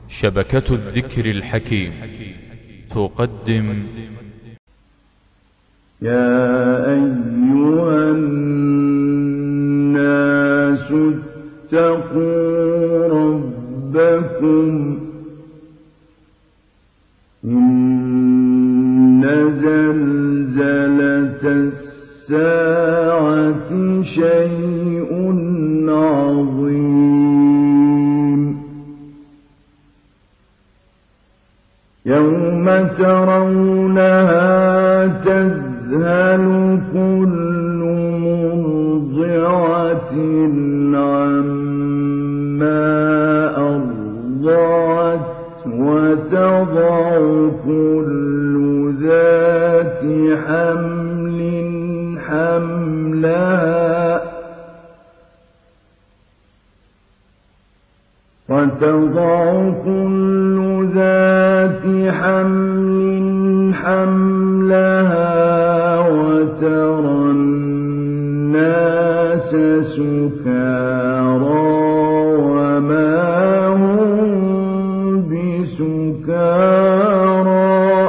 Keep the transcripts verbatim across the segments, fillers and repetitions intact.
شبكة الذكر الحكيم تقدم. يا أيها الناس اتقوا ربكم إن زلزلة الساعة شيء عظيم يوم ترونها تذهل كل مرضعة عما أرضعت وتضع كل ذات حمل حملها وتضع كل ذات حمل حملها وترى الناس سكارى وما هم بسكارى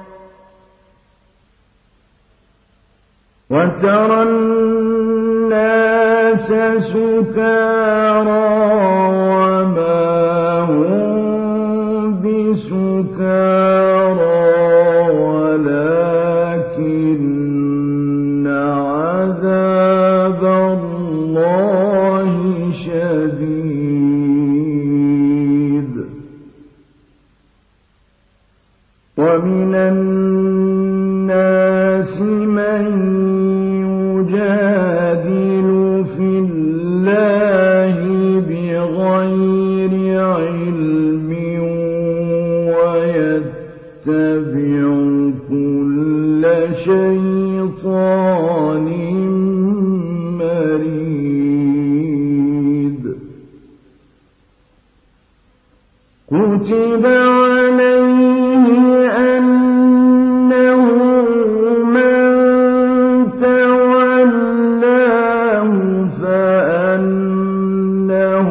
وترى الناس سكارى وما هم بسكارى ولكن عذاب الله شديد ومن الناس من يجادل في الله بغير علم ويتبع كل شيطان مريد كتب عليه أنه من تولاه فأنه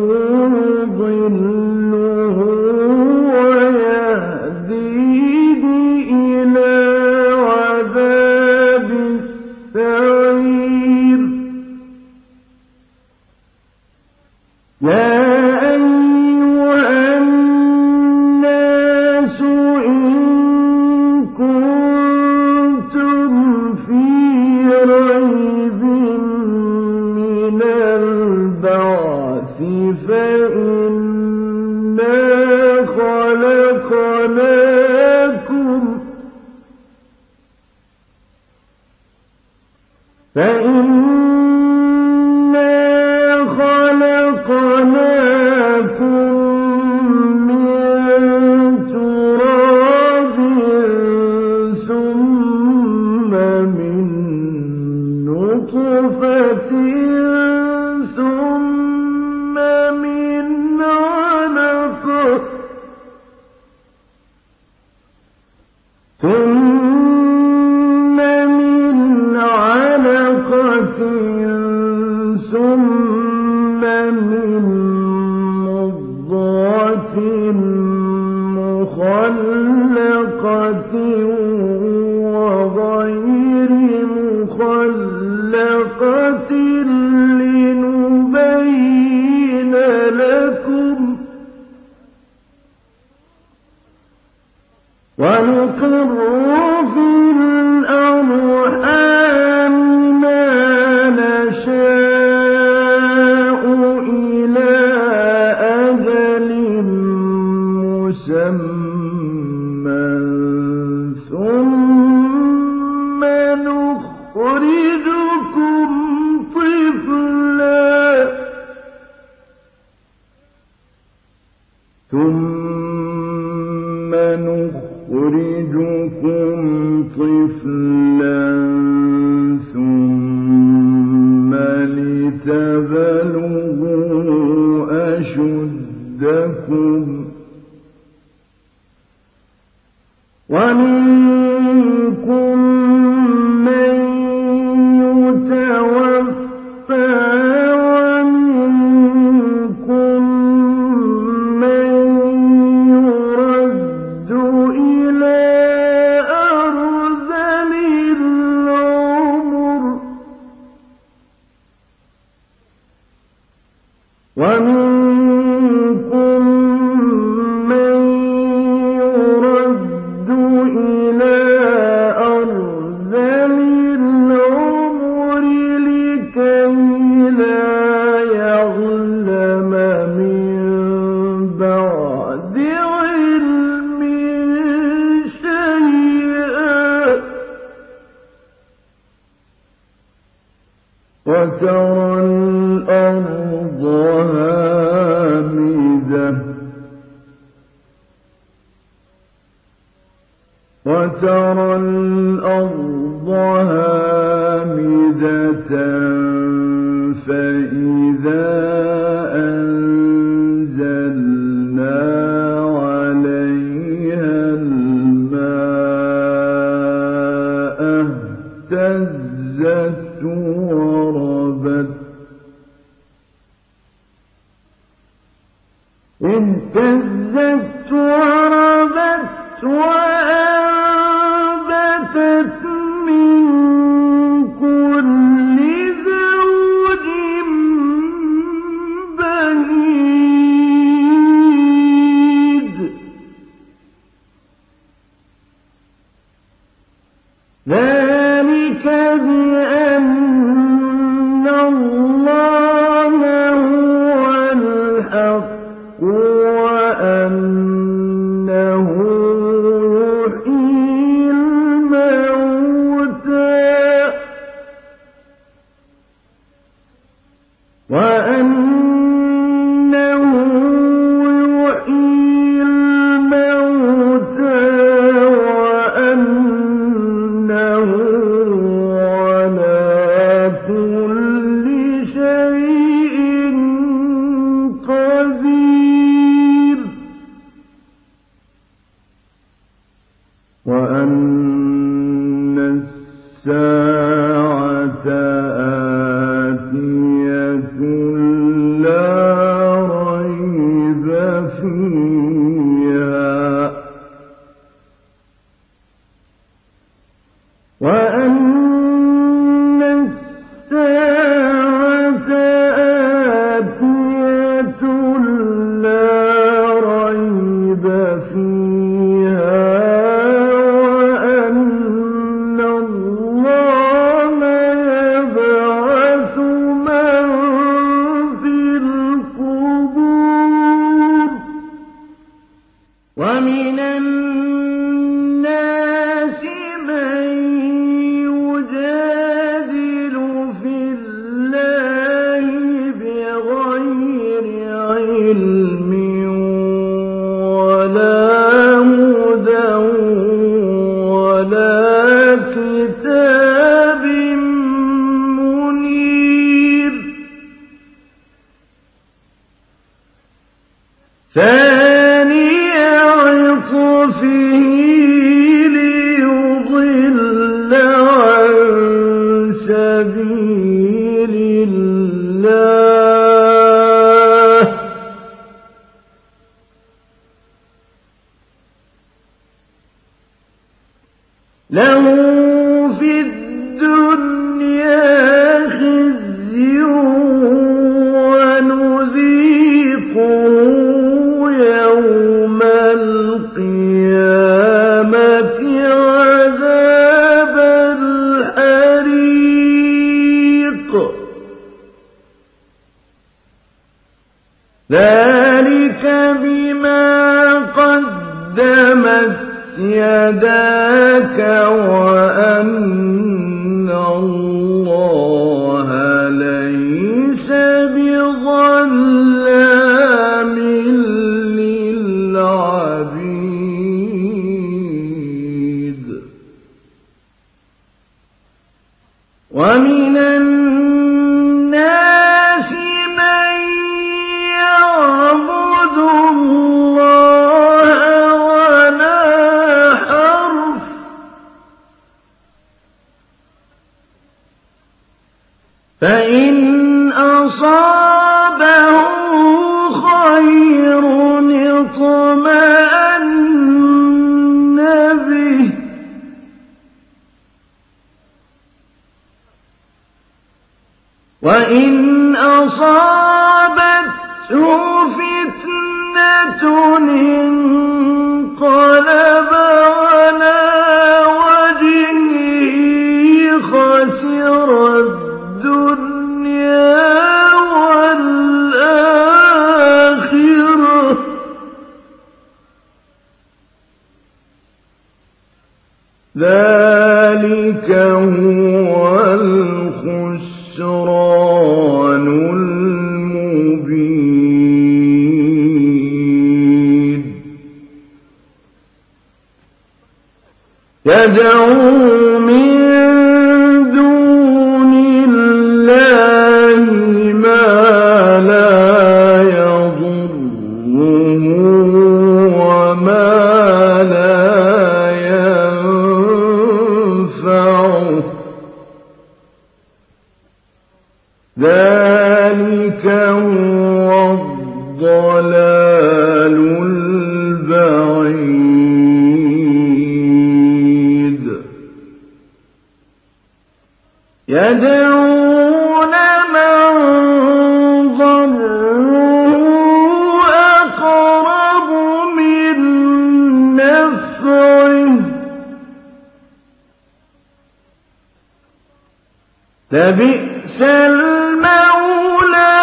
يضله ويهديه إلى عذاب السعير يا أيها الناس إن كنتم في ريب من البعث فإنا خلقناكم فإنا خلقناكم من تراب ثم من نطفة ثم من علقة ثم من علقة ثم من مضغة مخلقة وغير مخلقة لنبين لكم ونقر في الأرحام ما نشاء إلى أجل مسمى ثم نخرجكم طفلا ثم نخرجكم طفلا ثم لتبلغوا أشدكم ومنكم من يتوفى ومنكم من وترى الأرض هامدة وترى الأرض هامدة فإذا أنزلنا عليها الماء اهتزت وربت اهتزت وربت وأنبتت من كل زوج بهيج ذلك بأن الله هو الحق وأنه يحيي الموتى وأنه يحيي الموتى وأنه على كل شيء قدير وأن الساعة آتية لا ريب فيها وأن الساعة آتية لا ريب فيها وأن الله يبعث من في القبور ومن الناس من يجادل في الله بغير علم ولا هدى ولا كتاب منير ثاني عطفه ليضل عن سبيل الله له في الدنيا خزي ونذيقه يوم القيامة عذاب الحريق ذلك بما قدمت يداك وأن الله ليس بظلام للعبيد ومن الناس من يعبد الله ولا حرف فإن أصابه خير اطمأن به وإن أصابته فتنة انقلب على وجهه خسر الدنيا والآخرة ذلك هو الخسران يدعو من دون الله ما لا يضره وما لا ينفعه ذلك هو الضلال البعيد يدعون من ضره أقرب من نفعه لبئس المولى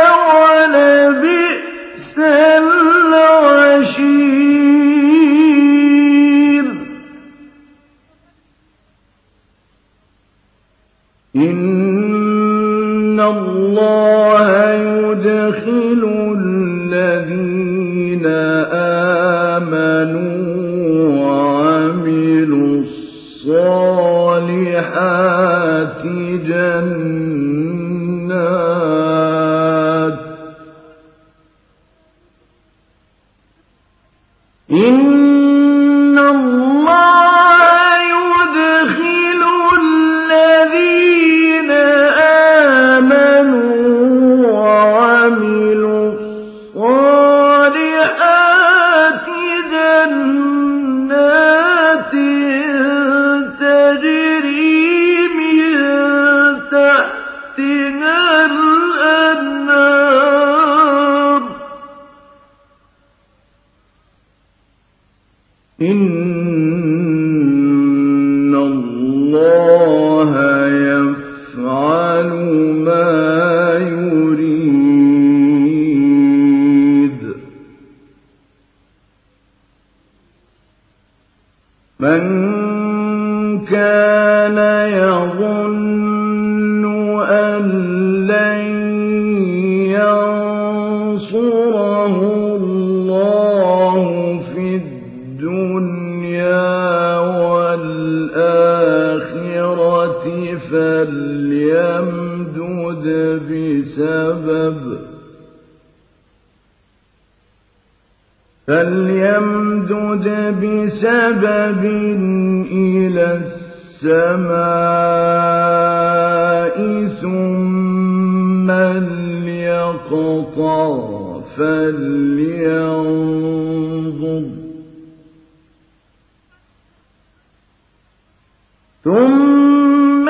ولبئس العشير إن الله يدخل الذين آمنوا وعملوا الصالحات جنات إن الله يدخل الذين آمنوا وعملوا الصالحات جنات تجري من تحتها الأنهار إن الله يفعل ما يريد من كان يظن أن لن ينصره الله في الدنيا والآخرة فليمدد بسبب فليمدد بسبب إلى السماء ثم ليقطع فلينظر ثم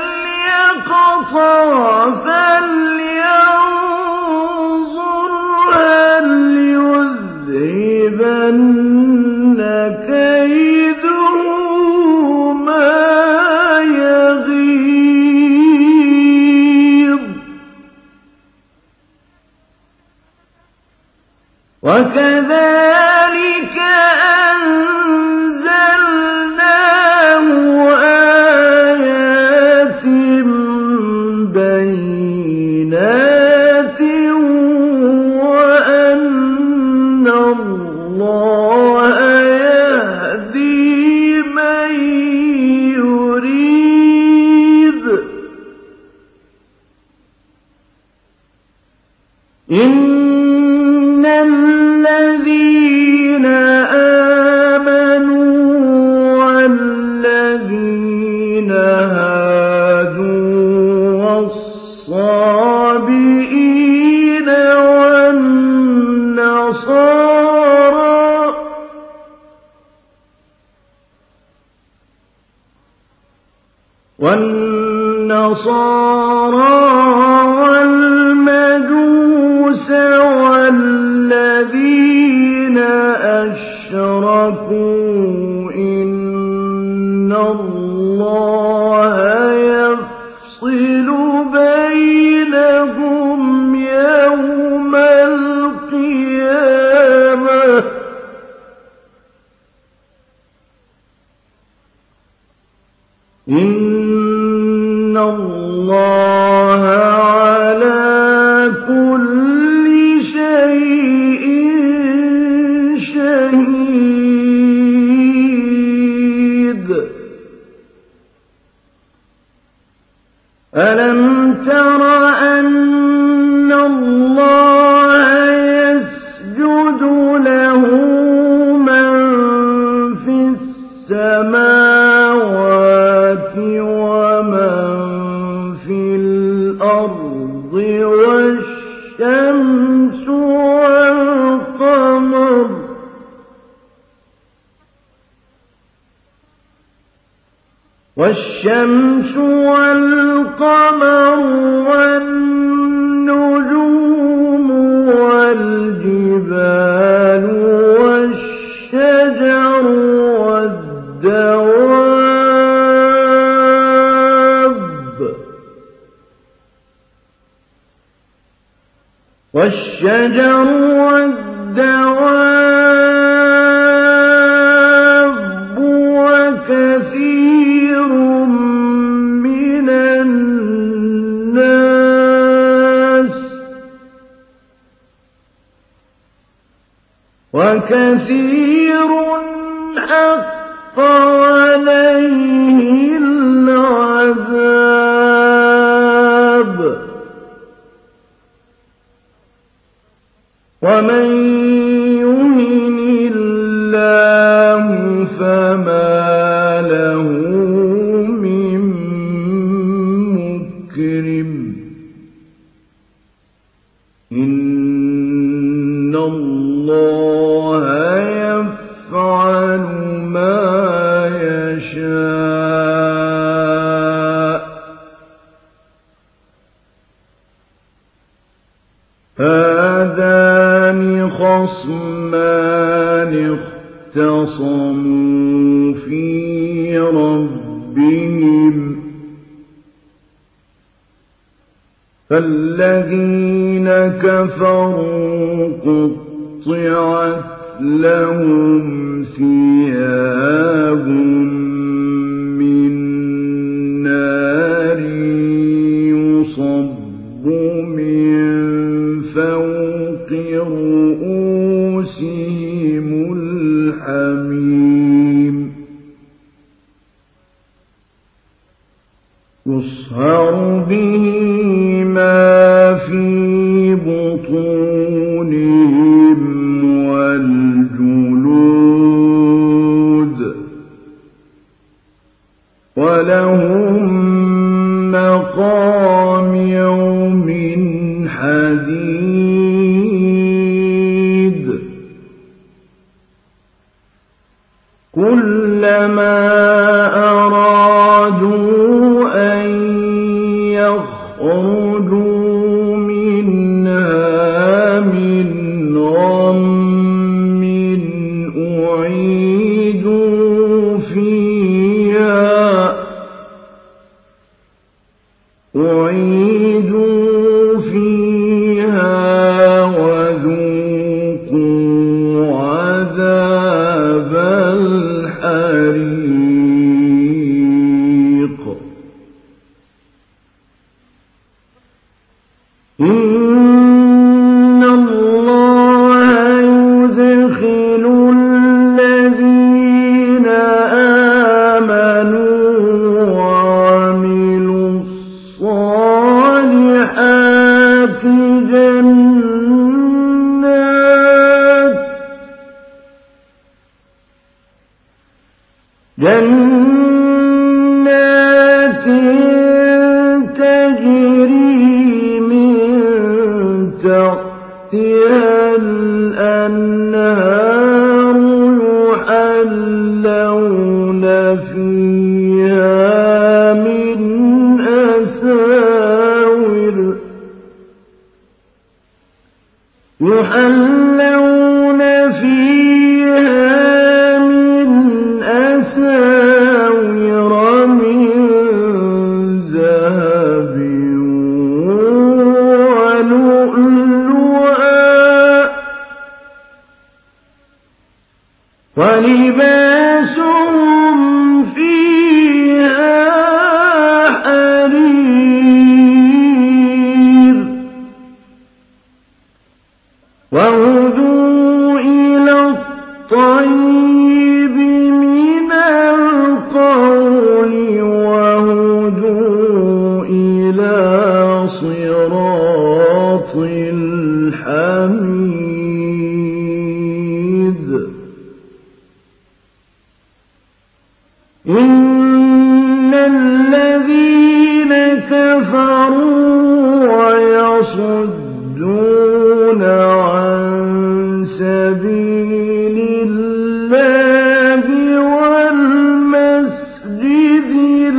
ليقطع فلينظر هل يذهبن كيده ما يغيظ وكذلك أنزلناه آيات بينات وأن الله يهدي من يريد إن الذين آمنوا والذين هادوا والصابئين والنصارى والنصارى والمجوس والذين أشركوا إن الله يفصل بينهم يوم القيامة إن الله على كل شيء شهيد والشمس والقمر والنجوم والجبال والشجر والدواب والشجر والدواب وكثير من الناس وكثير حق عليه العذاب ومن يهن الله فما له من مكرم إن الله يفعل ما يشاء هذان خصمان اختصموا في ربهم فالذين كفروا قطعت لهم ثياب من نار يصب من فوق رؤوسهم الحميم يصهر به ما في بطونهم والجلود ولهم مقامع من حديد كلما أرادوا أن يخرجوا منها من غم أعيدوا فيها أعيدوا فيها وذوقوا عذاب الحريق إن الله يدخل الذين آمنوا وعملوا الصالحات جنات جنات تجري من تحتها الأنهار يحلون فيها من أساور يحلون فيها من أساور من ذهب ولؤلؤا ولباسهم فيها حرير وهدوا إلى الطيب من القول وهدوا إلى صراط الحميد إن الذين كفروا ويصدون عن سبيل الله والمسجد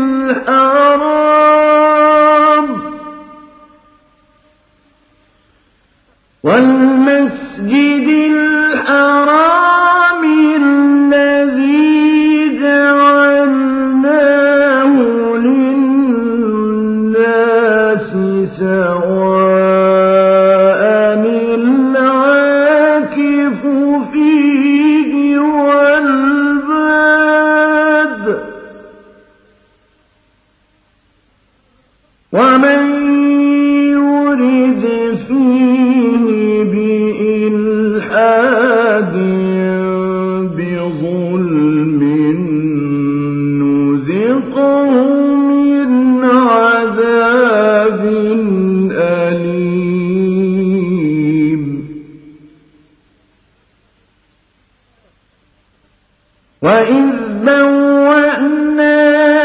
وَإِذْ بَوَّأْنَا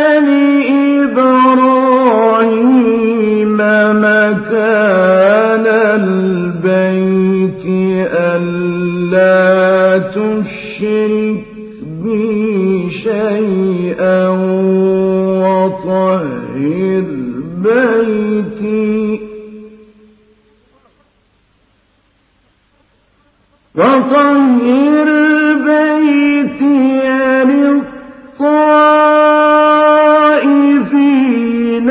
لِإِبْرَاهِيمَ مَكَانَ الْبَيْتِ أَلَّا تُشْرِكْ بِي شَيْئًا وَطَهِّرْ بَيْتِي وَطَهِّرْ بَيْتِيَ لِلطَّائِفِينَ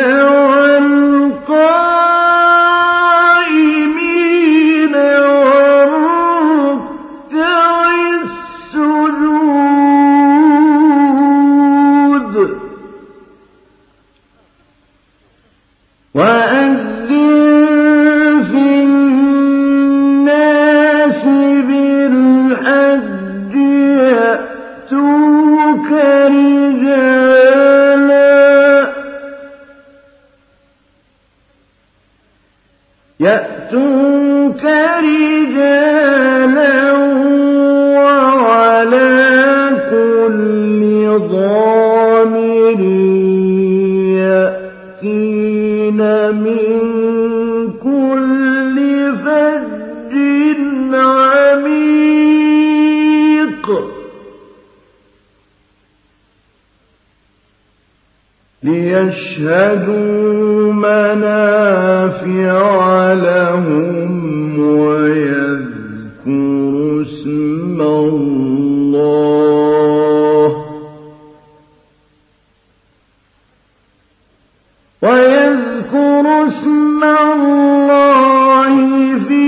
وَالْقَائِمِينَ وَالرُّكَّعِ السُّجُودِ وَأَذِّن فِي النَّاسِ بِالْحَجِّ يَأْتُوكَ رِجَالًا يَأْتُوكَ رِجَالًا وَعَلَىٰ كُلِّ ضَامِرٍ يَأْتِينَ مِن كُلِّ فَجٍّ عَمِيقٍ لِيَشْهَدُوا مَنَافِعَ لَهُمْ وَيَذْكُرُوا اسْمَ اللَّهِ وَيَذْكُرُوا اسْمَ اللَّهِ فِي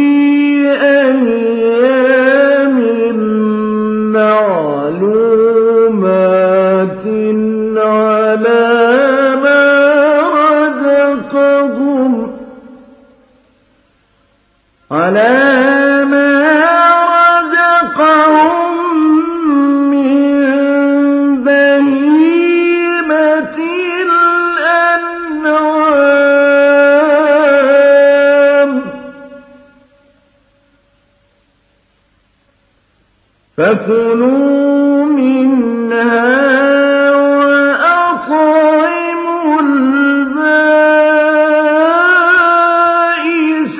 أَيَّامٍ مَّعْلُومَاتٍ عَلَىٰ مَا رَزَقَهُم عَلَىٰ مَا رَزَقَهُم مِّن بَهِيمَةِ الْأَنْعَامِ فَكُلُوا مِنْهَا وَأَطْعِمُوا الْبَائِسَ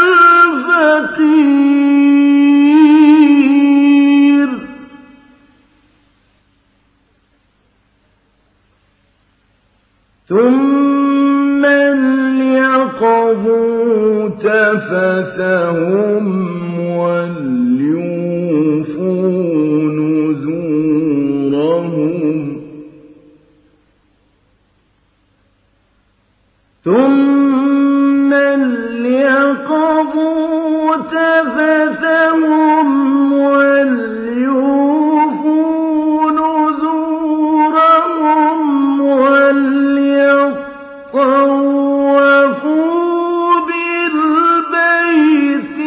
الْفَقِيرَ ثُمَّ لْيَقْضُوا تَفَثَهُمْ وَلْيُوفُوا نُذُورَهُمْ ثُمَّ لْيَقْضُوا تَفَثَهُمْ وَلْيُوفُوا نُذُورَهُمْ وَلْيَطَّوَّفُوا بِالْبَيْتِ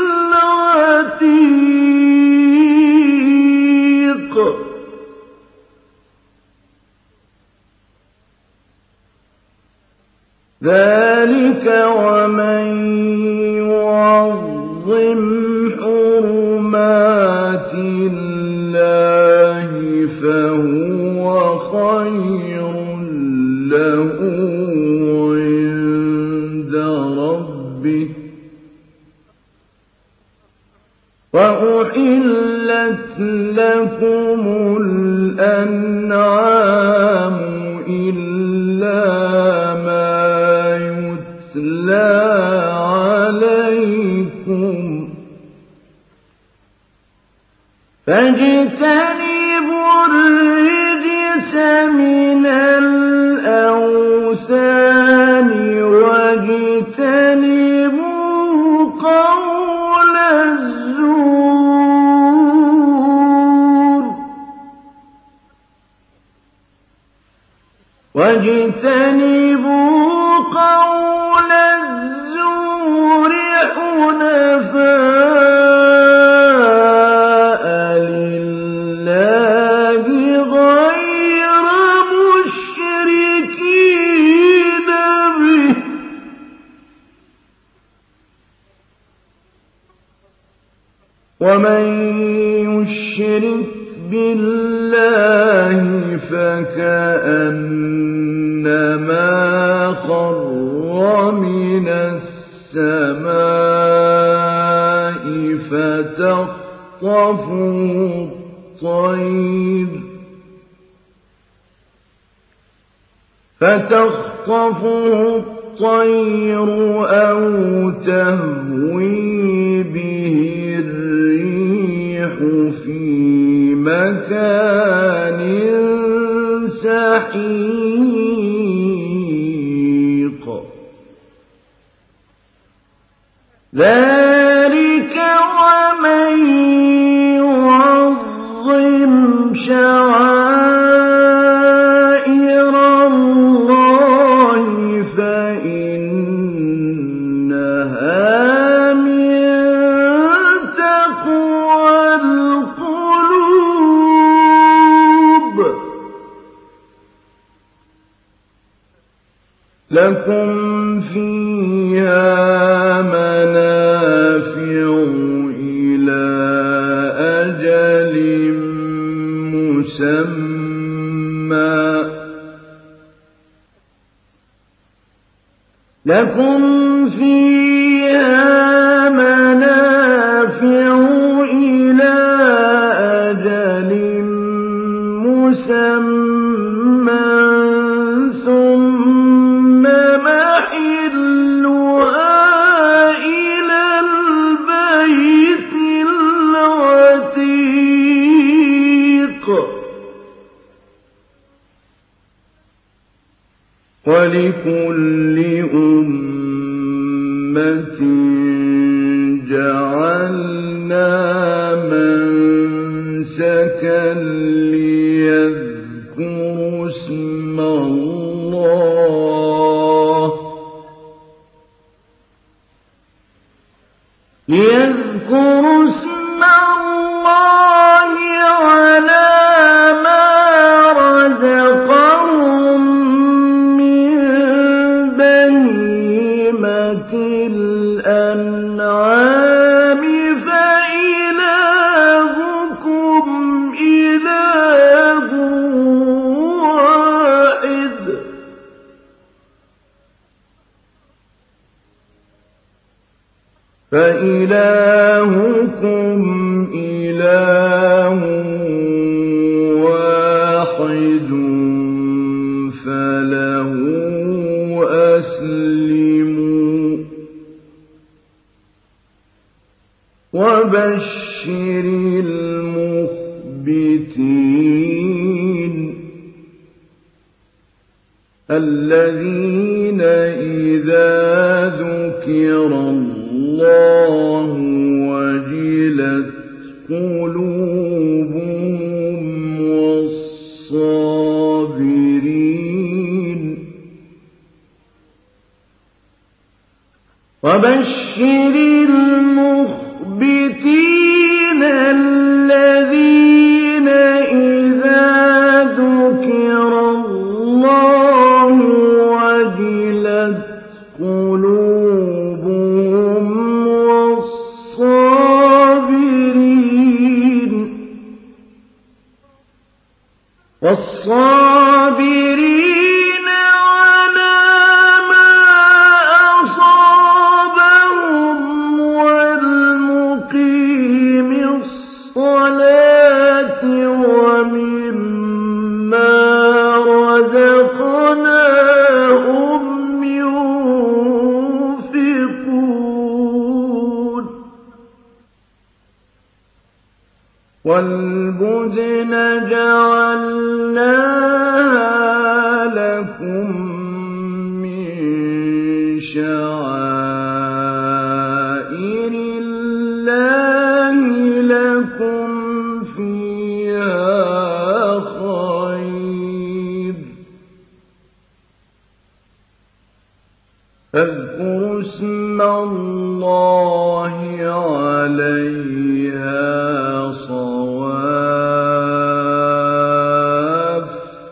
الْعَتِيقِ ذَلِكَ وَمَن يُعَظِّمْ حُرُمَاتِ اللَّهِ فَهُوَ خَيْرٌ لَّهُ عِندَ رَبِّهِ وَأُحِلَّتْ لَكُمُ الْأَنْعَامُ إِلَّا مَا يُتْلَىٰ عَلَيْكُمْ فَاجْتَنِبُوا الرِّجْسَ مِنَ الْأَوْثَانِ وَاجْتَنِبُوا قَوْلَ الزُّورِ وَاجْتَنِبُوا قَوْلَ الزُّورِ حُنَفَاءَ لِلَّهِ غَيْرَ مُشْرِكِينَ بِهِ ۚ وَمَن يُشْرِكْ بالله فكأنما خر من السماء فتخطفه الطير فتخطفه الطير أو تهوي به الريح في مكان سحيق ذلك ومن يعظم شعائر الله فإنها من تقوى القلوب لكم فيها منافع إلى أجل مسمى لكم فيها منافع إلى أجل مسمى ثم محلها إلى البيت العتيق ولكل أمة جعلنا منسكا ليذكروا اسم الله ليذكروا اسم الله على ما رزقهم من بهيمة الأنعام فإلهكم إله واحد فإلهكم إله واحد فله أسلموا وبشر المخبتين الذين إذا ذكر الله وجلت قلوبهم والصابرين وبشر المخبتين الذين إذا ذكر الله وجلت قلوبهم والصابرين والصابرين على ما أصابهم والمقيم الصلاة ومما رزقناهم ينفقون والبدن جعلناها لكم من شعائر الله لكم فيها خير فاذكروا اسم الله عليها صواف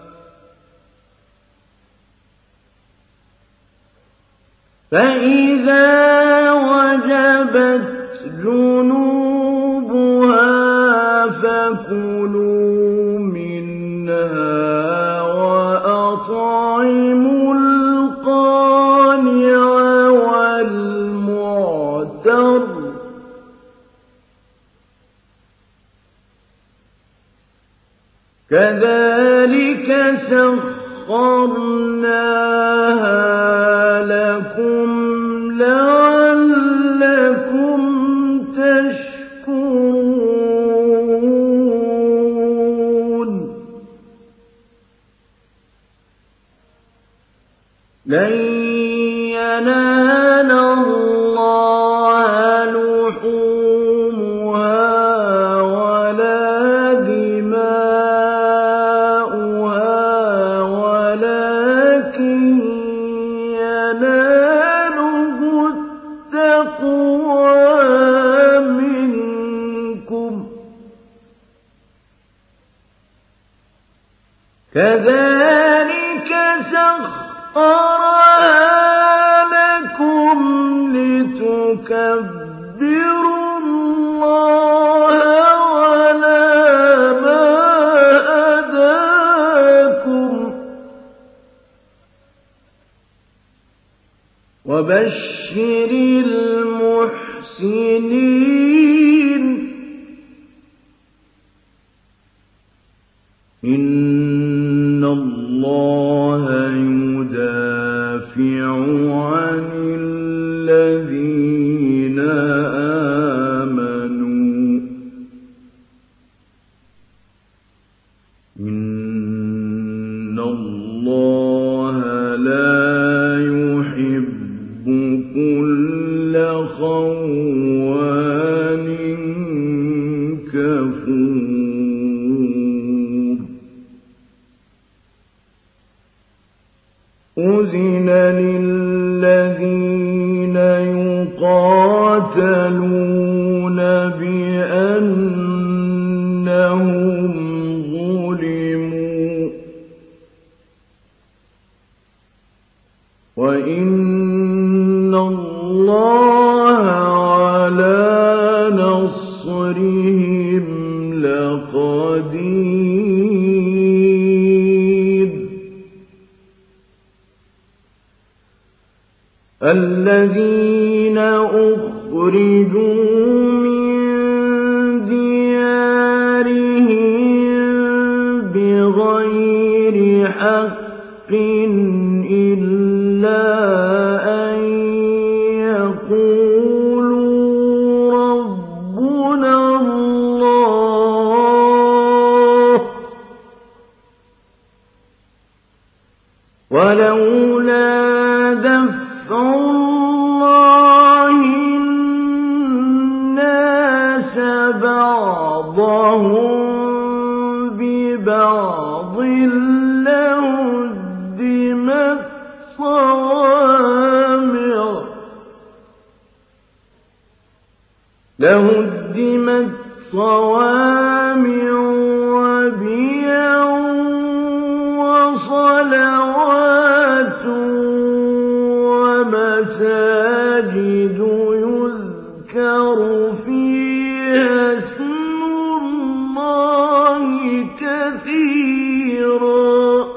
فإذا وجبت جنوبها فكلوا كذلك سخرناها لكم لعلكم تشكرون لن ينال الله لحومها ولا دماؤها ولكن يناله التقوى منكم كذلك سخرها لكم لتكبروا الله على ما هداكم وبشر المحسنين إن الله يدافع عن الذين آمنوا إن الله لا يحب كل خوان كفور أذن للذين يقاتلون بأنهم ظلموا وإن الله على نصرهم لقدير الذين أخرجوا من ديارهم بغير حق إلا أن يقولوا ربنا الله ولولا دفع الله الناس بعضهم ببعض لهدمت صوامع لهدمت صوامع وبيع وصلوات ومساجد يذكر فيها اسم الله كثيرا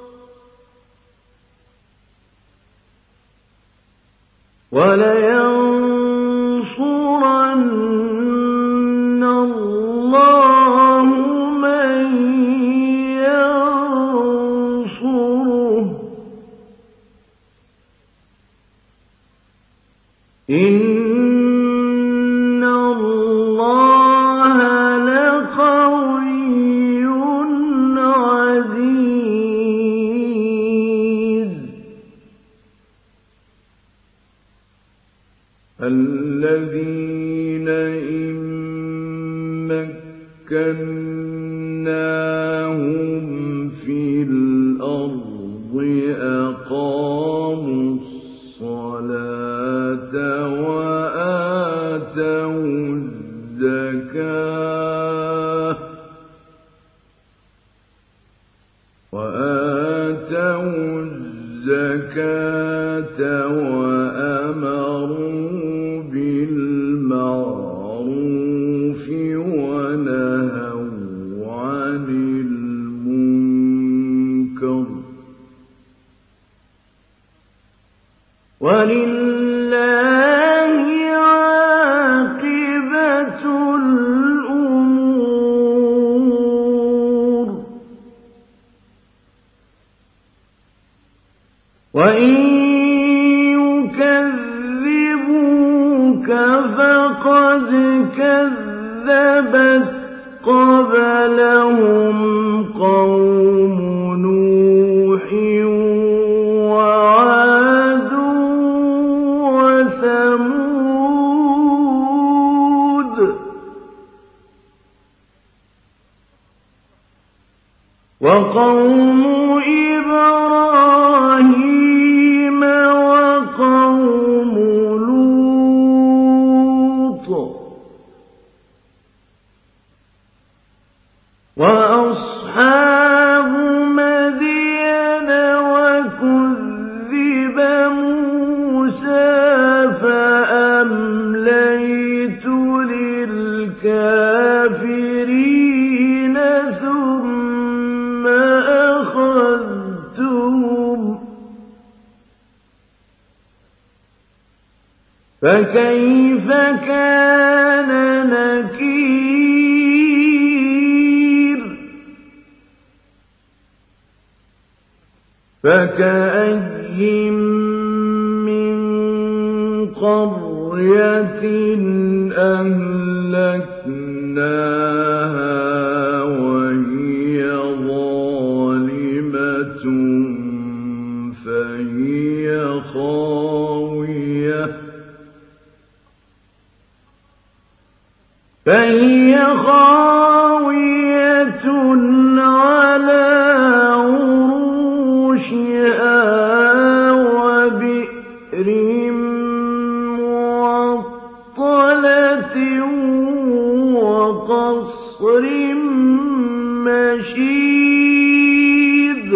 ولينصرن الله من ينصره إن الله لقوي عزيز الذين إن مكناهم في الأرض أقاموا الصلاة وآتوا الزكاة وآتوا الزكاة وأمروا بالمعروف ونهوا عن المنكر ولله عاقبة الأمور وإن يكذبوك فقد كذبت قبلهم قوم نوح وعاد وثمود وقوم إبراهيم وقوم لوط وأصحاب مدين وكذب موسى فأمليت للكافرين ثم أخذتهم فكيف كان نكير فكأي من قرية أهلكناها وهي ظالمة فهي خاوية فهي خاوية على عروشها وبئر معطلة وقصر مشيد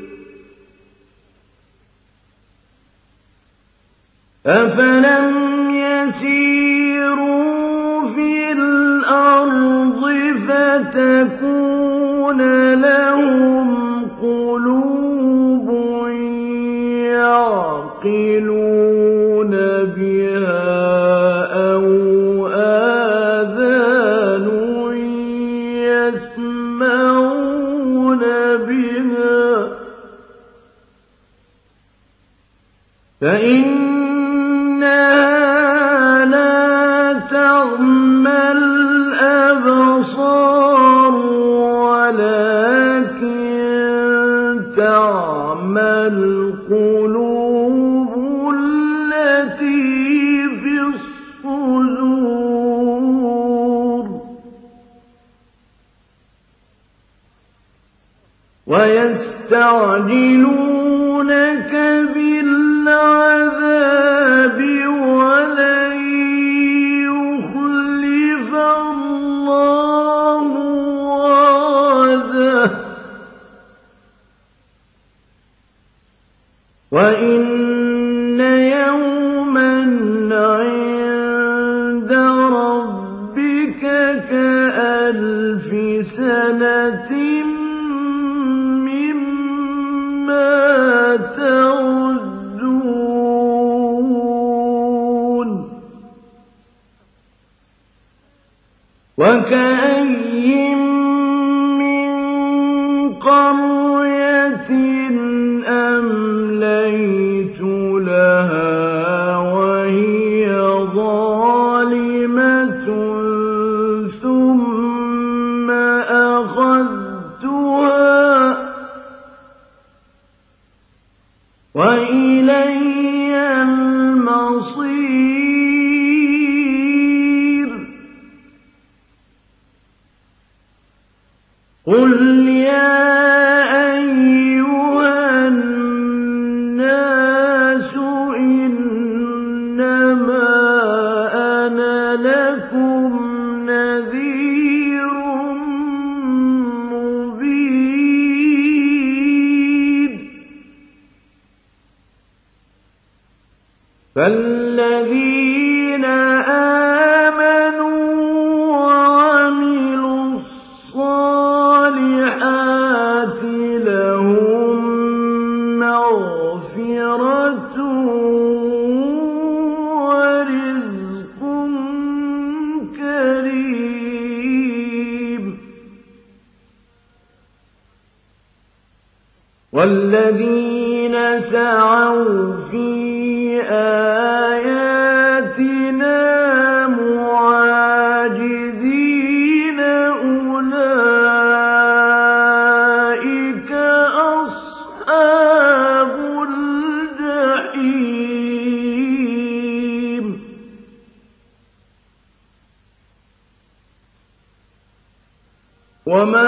أفلم يسيروا في الأرض فتكون لهم قلوب يعقلون بها أو آذان يسمعون بها فإنها لا تعمى الأبصار ولكن تعمى القلوب التي في الصدور ويستعجلونك بالعذاب ولن يخلف الله وعده وإن يوما عند ربك كألف سنة مما تعدون وكأي من قرية أمليت لها وهي ظالمة ثم أخذتها وإلي المصير قل يا أيها الناس إنما أنا لكم نذير مبين فالذين آمنوا وعملوا الصالحات لهم مغفرة ورزق كريم والذين الَّذِينَ سَعَوْا فِي آيَاتِنَا مُعَاجِزِينَ أُولَٰئِكَ أَصْحَابُ الْجَحِيمِ وَمَا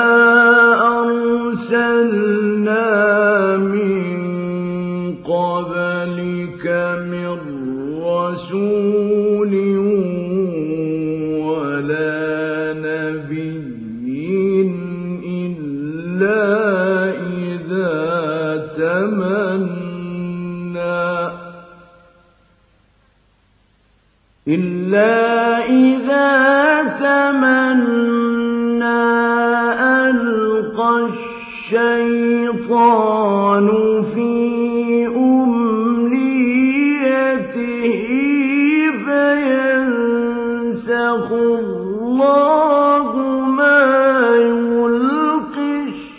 أَرْسَلْنَا مِن قَبْلِكَ مِن رَّسُولٍ وَلَا نَبِيٍّ إِلَّا إِذَا تَمَنَّىٰ إِلَّا إِذَا تَمَنَّىٰ أَلْقَى الشَّيْطَانُ فِي أُمْنِيَّتِهِ فَيَنسَخُ اللَّهُ مَا يُلْقِي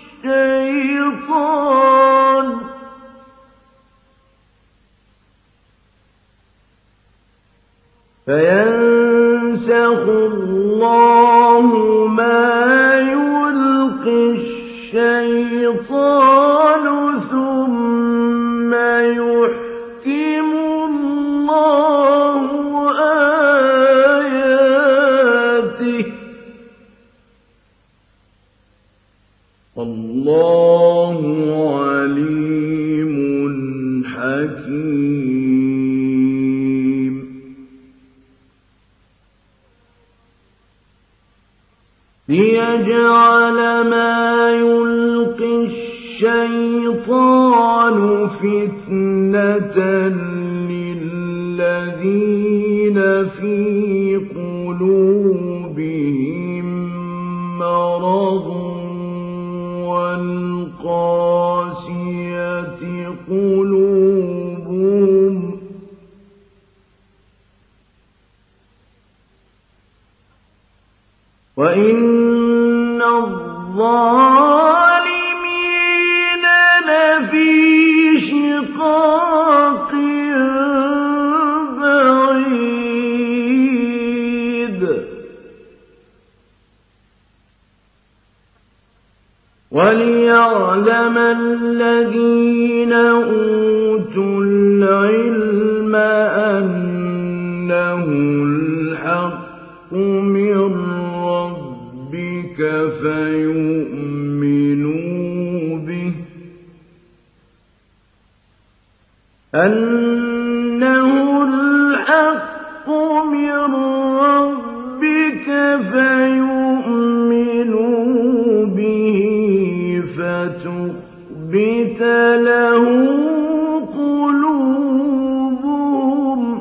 الشَّيْطَانُ فَيَنسَخُ اللَّهُ مَا يُلْقِي الشَّيْطَانُ ثُمَّ يُحْكِمُ اللَّهُ آيَاتِهِ ۗ وَاللَّهُ عَلِيمٌ حَكِيمٌ لِيَجْعَلَ مَا يُلْقِي الشَّيْطَانُ فِتْنَةً لِّلَّذِينَ فِي قُلُوبِهِم مَّرَضٌ وَالْقَاسِيَةِ قُلُوبُهُمْ ۗ وَإِنَّ الظَّالِمِينَ لَفِي شِقَاقٍ بَعِيدٍ وَلِيَعْلَمَ الَّذِينَ أُوتُوا الْعِلْمَ أَنَّهُ الْحَقُّ مِن رَّبِّكَ فَيُؤْمِنُوا بِهِ أَنَّهُ الْحَقُّ مِن رَّبِّكَ فَيُؤْمِنُوا بِهِ فَتُخْبِتَ لَهُ قُلُوبُهُمْ ۗ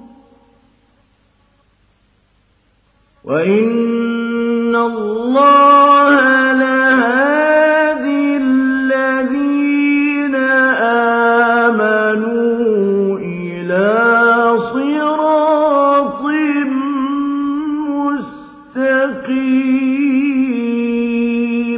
وَإِنَّ اللَّهَ لَهَادِي الَّذِينَ آمَنُوا إِلَىٰ صِرَاطٍ مُّسْتَقِيمٍ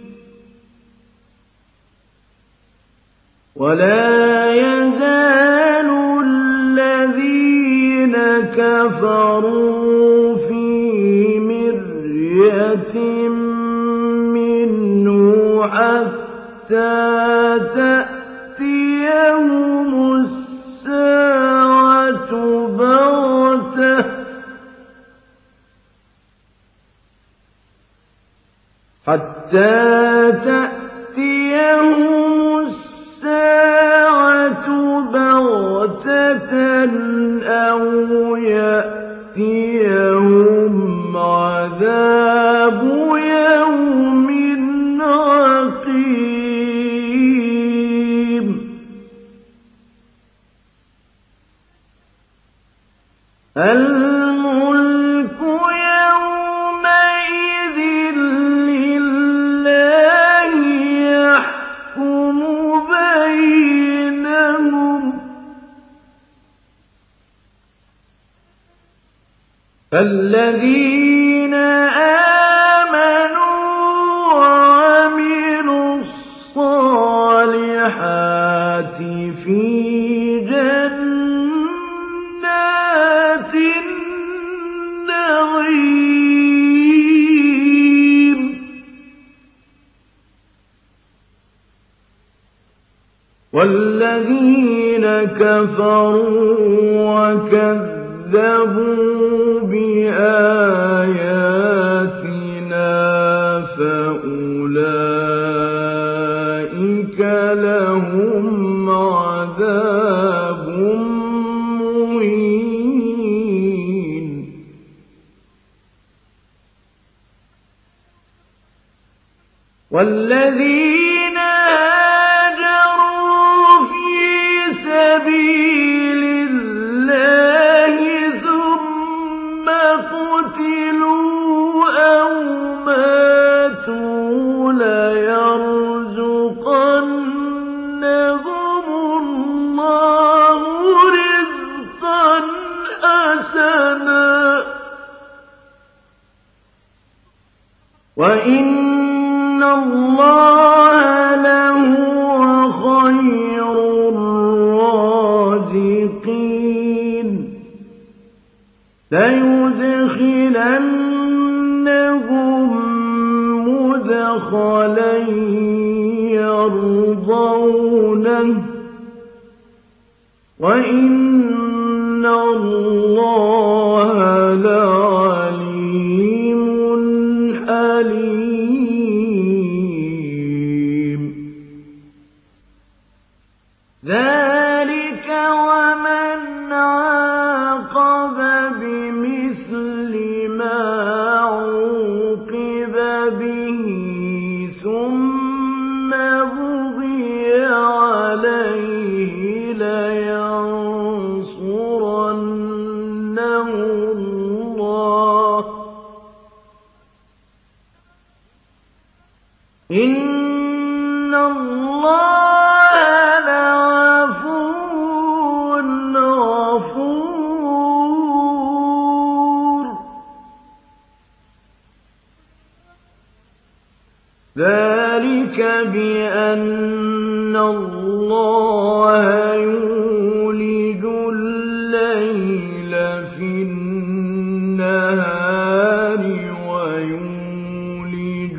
وَلَا يَزَالُ الَّذِينَ كَفَرُوا فِي مِرْيَةٍ مِّنْهُ حَتَّىٰ تَأْتِيَهُمُ السَّاعَةُ بَغْتَةً حَتَّىٰ تَأْتِيَهُمُ السَّاعَةُ بَغْتَةً أَوْ يَأْتِيَهُمْ عَذَابُ يَوْمٍ عَقِيمٍ الْمُلْكُ يَوْمَئِذٍ لِّلَّهِ يَحْكُمُ بَيْنَهُمْ ۚ فَالَّذِينَ آمَنُوا وَعَمِلُوا الصَّالِحَاتِ وَالَّذِينَ كَفَرُوا وَكَذَّبُوا بِآيَاتِنَا فَأُولَٰئِكَ لَهُمْ عَذَابٌ مُّهِينٌ وَالَّذِينَ هَاجَرُوا فِي سَبِيلِ اللَّهِ ثُمَّ قُتِلُوا أَوْ مَاتُوا لَيَرْزُقَنَّهُمُ اللَّهُ رِزْقًا حَسَنًا وَإِنَّ اللَّهَ لَهُوَ خَيْرُ الرَّازِقِينَ لَيُدْخِلَنَّهُم مُّدْخَلًا يَرْضَوْنَهُ وَإِنَّ اللَّهَ لَعَلِيمٌ حَلِيمٌ ذَلِكَ وَمَنْ عَاقَبَ بِمِثْلِ مَا عُوقِبَ بِهِ ثُمَّ بُغِيَ عَلَيْهِ لَيَنصُرَنَّهُ اللَّهُ إِنَّ اللَّهَ لَعَفُوٌّ غَفُورٌ ذَلِكَ بِأَنَّ اللَّهَ يُولِجُ اللَّيْلَ فِي النَّهَارِ وَيُولِجُ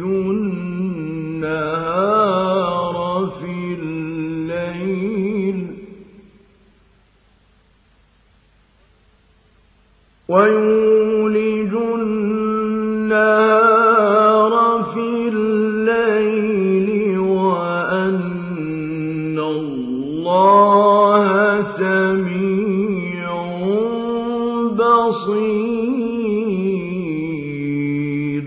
النَّهَارَ فِي اللَّيْلِ وَيُولِجُ النَّهَارَ فِي اللَّيْلِ وَأَنَّ اللَّهَ سَمِيعٌ بَصِيرٌ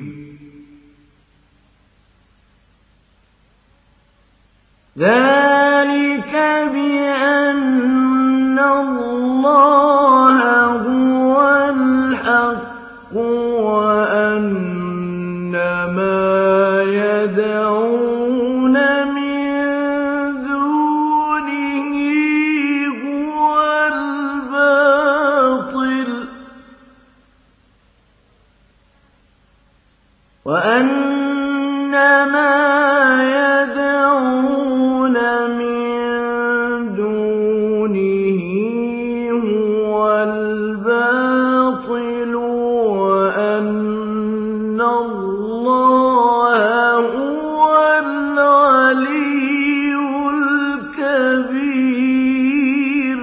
ذَلِكَ بِأَنَّ اللَّهَ هُوَ الْحَقُّ وَأَنَّ مَا يَدْعُونَ مِن دُونِهِ هُوَ الْبَاطِلُ وَأَنَّ مَا يَدْعُونَ مِن دُونِهِ هُوَ الْبَاطِلُ وَأَنَّ اللَّهَ هُوَ الْعَلِيُّ الْكَبِيرُ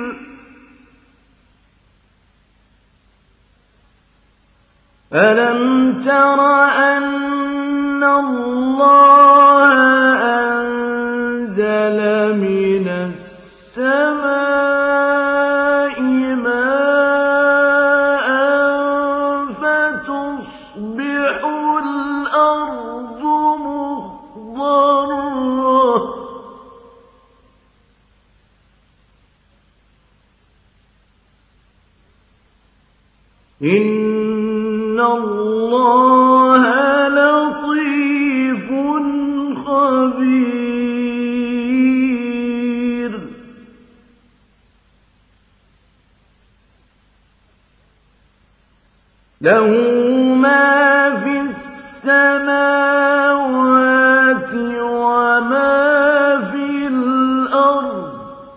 أَلَمْ تَرَ أَنَّ اللَّهَ أَنزَلَ مِنَ السَّمَاءِ مَاءً فَتُصْبِحُ الْأَرْضُ مُخْضَرَّةً إِنَّ اللَّهَ لَطِيفٌ خَبِيرٌ لَهُ مَا فِي السَّمَاوَاتِ وَمَا فِي الْأَرْضِ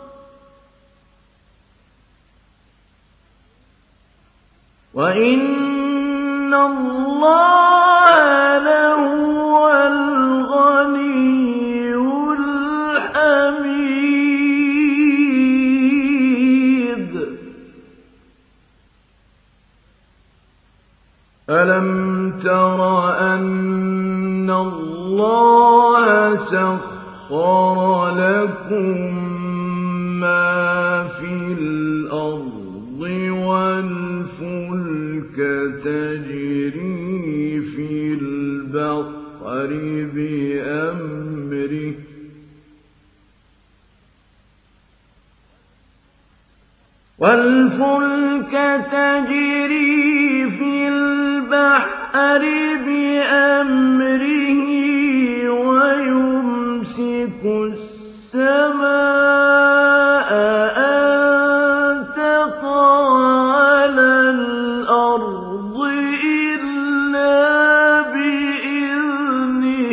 وَإِنَّ اللَّهَ لَهُوَ الْغَنِيُّ الْحَمِيدُ تر أن الله سخر لكم ما في الأرض والفلك تجري في البحر بأمره والفلك تجري في البحر بأمره ويمسك السماء أن تقع على الأرض إلا بإذنه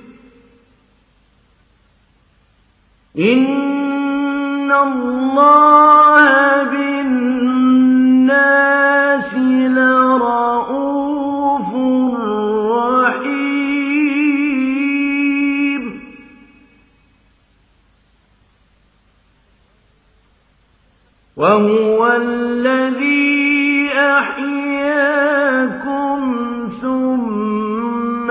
إن الله بالناس لرءوف رحيم وهو الذي أحياكم ثم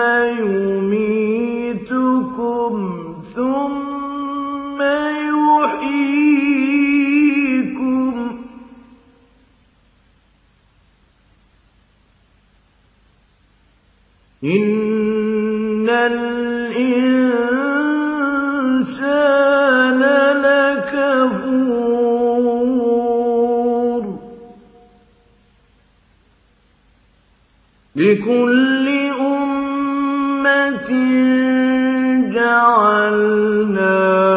يميتكم ثم يحييكم إن الإنسان لكفور لكل أمة جعلنا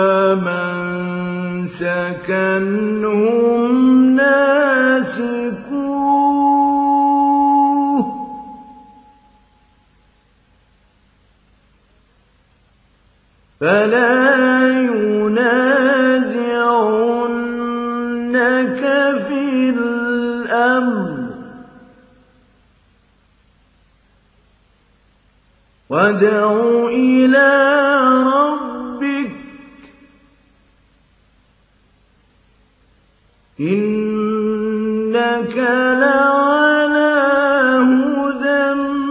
منسكا هم ناسكوه فلا ينازعنك في الأمر وادع إلى ربك إنك لعلى هدى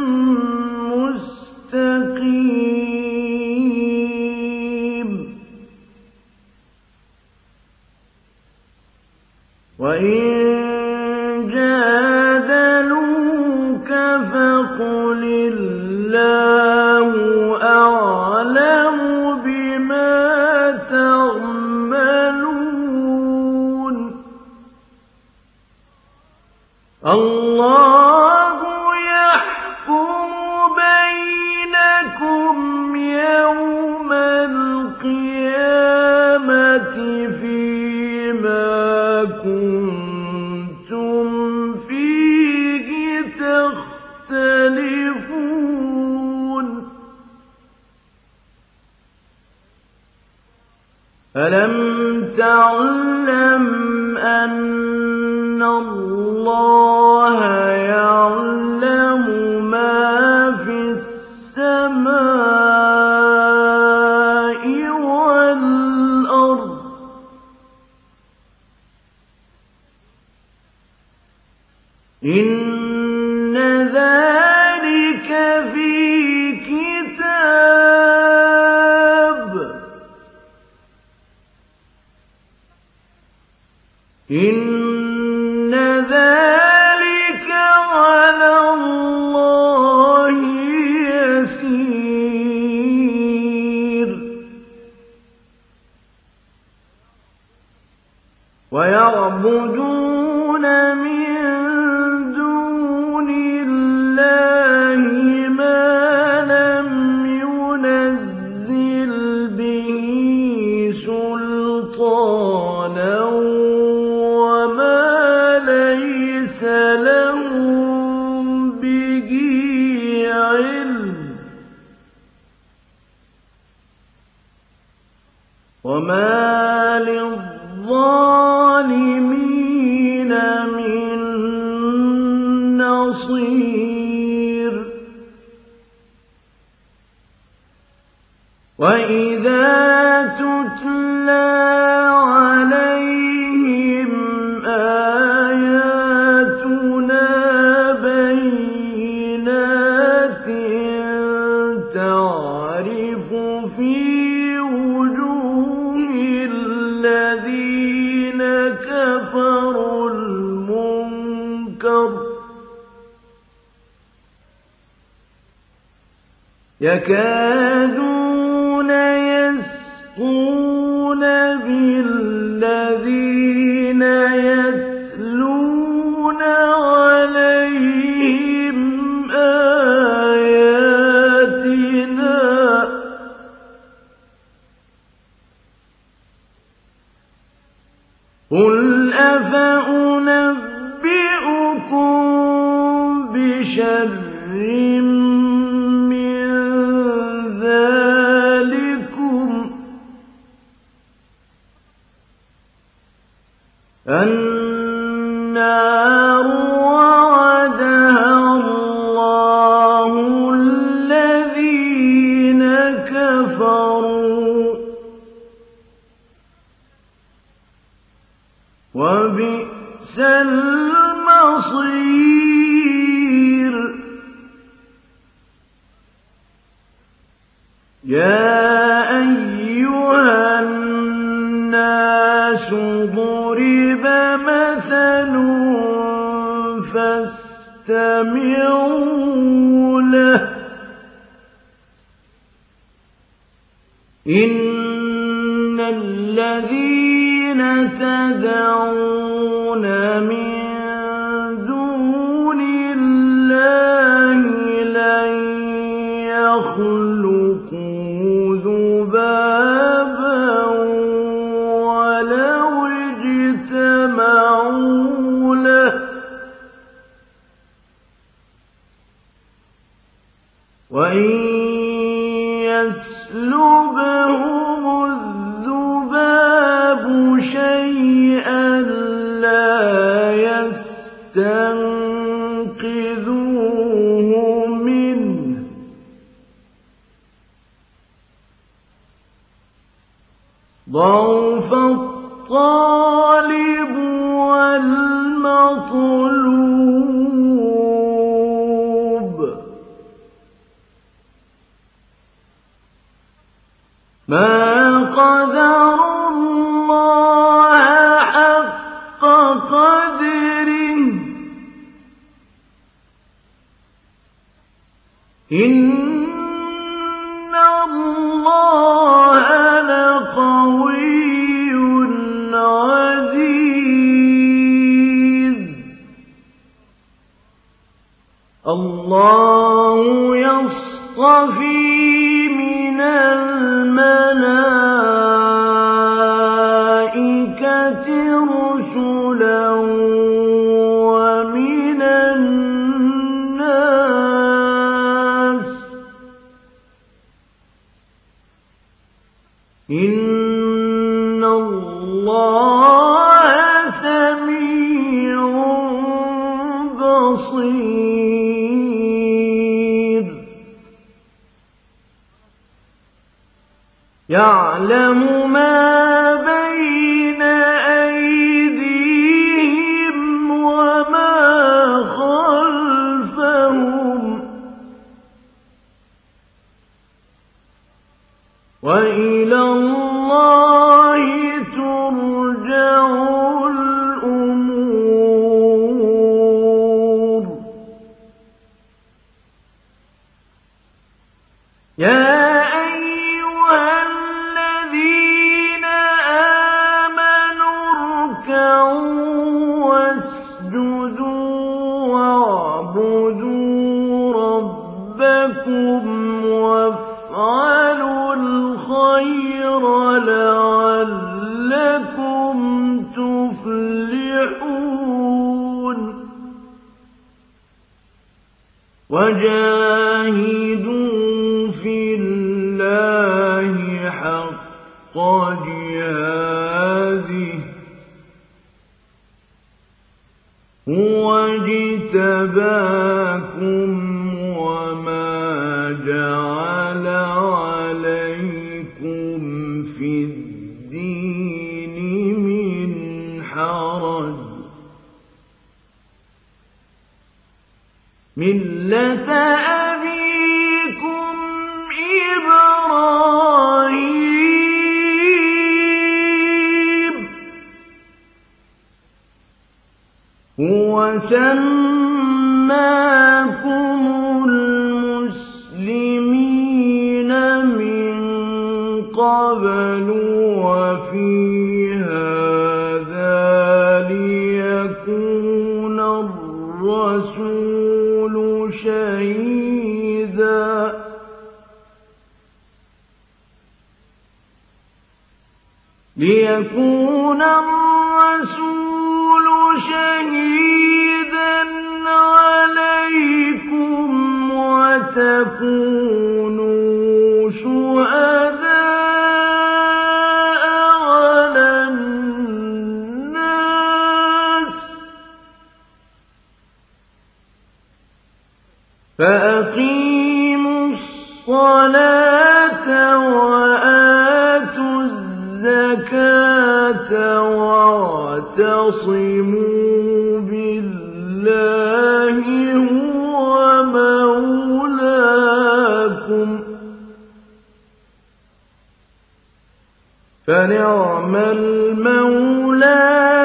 مستقيم وإن جادلوك فقل الله أعلم بما تعملون الله يحكم بينكم يوم القيامة فيما كنتم فيه تختلفون ألم تعلم أن الله يعلم ما في السماء والأرض إن ذلك في كتاب إن ذلك على الله يسير ويعبدون من دون الله ما لم ينزل به سلطانا وما ليس لهم به علم وما للظالمين من نصير وإذا تتلى عليهم آياتنا بينات يكادون يسقون بالذين يتلون عليهم آياتنا قل أفأنبئكم بشر من ذلكم النار وعدها الله الذين كفروا وبئس المصير يا أيها الناس ضرب مثل فاستمعوا له إن الذين تدعون من دون الله لن يخلقوا ذبابا ولو اجتمعوا له وإن يسلبهم الذباب شيئا لا يستنقذوه منه ضعف الطالب والمطلوب ما قدروا الله حق قدره إن الله لقوي عزيز الله يصطفي من الملائكة رسلا ومن الناس إن الله سميع بصير يعلم ما بين أيديهم وما خلفهم وإلى الله ترجع الأمور يا أيها الذين آمنوا اركعوا واسجدوا واعبدوا ربكم وافعلوا الخير لعلكم تفلحون وجاهدوا في الله حق جهاده هو اجتباكم وما جعل عليكم في الدين من حرج ملة أبيكم إبراهيم هو سماكم المسلمين قَبْلُ وَفِي هَٰذَا لِيَكُونَ الرَّسُولُ شَهِيدًا لِيَكُونَ الرَّسُولُ شَهِيدًا عَلَيْكُمْ وَتَكُونُوا شُهَدَاءَ عَلَى النَّاسِ ۚ فَأَقِيمُوا الصَّلَاةَ وَآتُوا الزَّكَاةَ وَاعْتَصِمُوا بِاللَّهِ هُوَ مَوْلَاكُمْ ۖ فَنِعْمَ الْمَوْلَىٰ